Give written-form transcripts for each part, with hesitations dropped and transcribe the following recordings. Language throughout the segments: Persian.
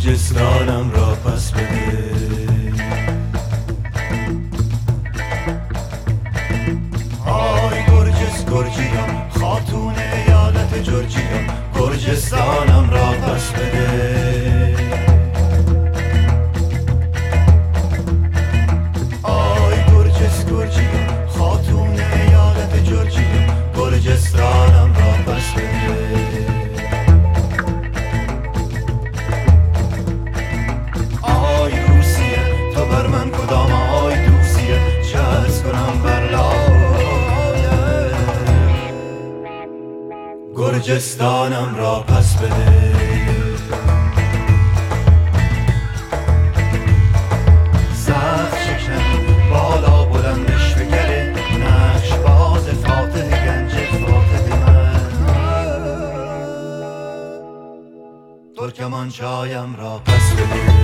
گرجستانم را پس بده. آی گرجیا خاتون ایالت جورجیا، گرجستانم را پس بده. آی گرجیا خاتون ایالت جورجیا، گرجستانم را پس بده. آی روسیه تو بر من کدام آی دوسیه، چه عرض کنم بر لاله، گرجستانم را پس بده. سخت شکن بالا بلندش بگره، نقش باز فاتح گنج فاتح من، ترکمانچایم را پس بده.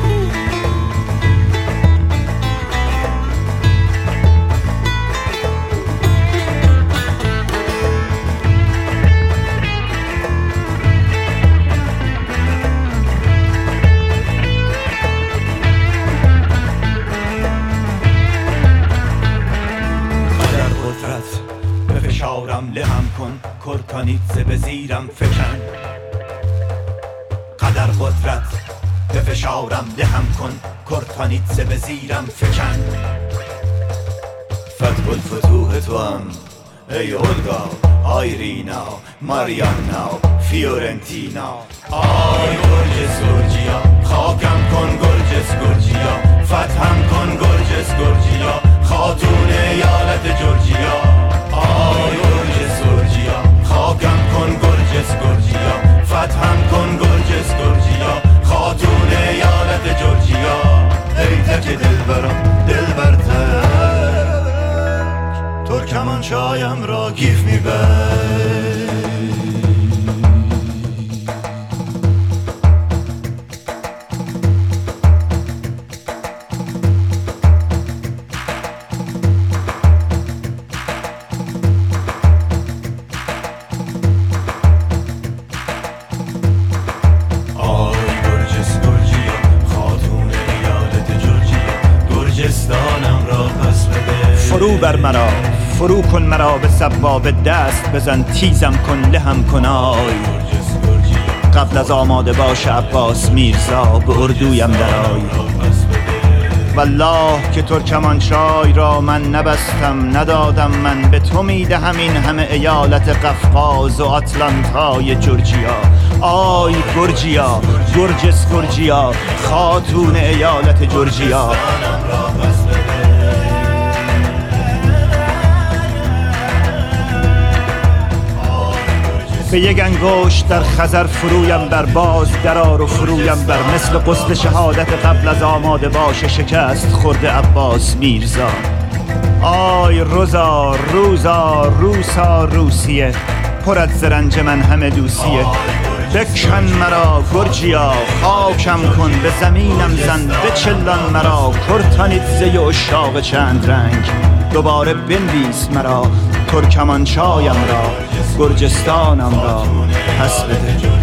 به فشارم لهم کن، کرکانیتزه به زیرم فکن. قدر قدرت به فشارم لهم کن، کرکانیتزه به زیرم فکن. فتح الفتوح تو هم ای اولگا، آیرینا، ماریانا، فیورنتینا. آی گرجیا خاکم کن گرجیا، فتحم کن گرجیا، خاتون ایالت جورجیا. آی گرجیا خاکم کن گرجیا، فتحم کن گرجیا، خاتون ایالت جورجیا. ای تک دلبرم دلبر تک، ترکمانچایم را گیف میبر. فرو بر مرا فرو کن مرا به سبابه، دست بزن تیزم کن لهم کن. آی قبل از آماده باش عباس میرزا، به اردویم درآی. والله که ترکمانچای را من نبستم ندادم، من به تو میدهم این همه ایالت قفقاز و آتلانتای جورجیا. آی گرجیا گرجیا خاتون ایالت جورجیا. به یک انگشت در خزر فرویم بر، باز درار و فرویم بر، مثل غسل شهادت قبل از آماده باش شکست خورده عباس میرزا. آی روزا روسا روسیه، پر از زرنج من همه دوسیه. بکشن مرا گرجیا خاکم کن، به زمینم زن بچلان مرا، کرکانیتزه اشاق چند رنگ. دوباره بنویس مرا ترکمانچایم را، گرجستانم را پس بده.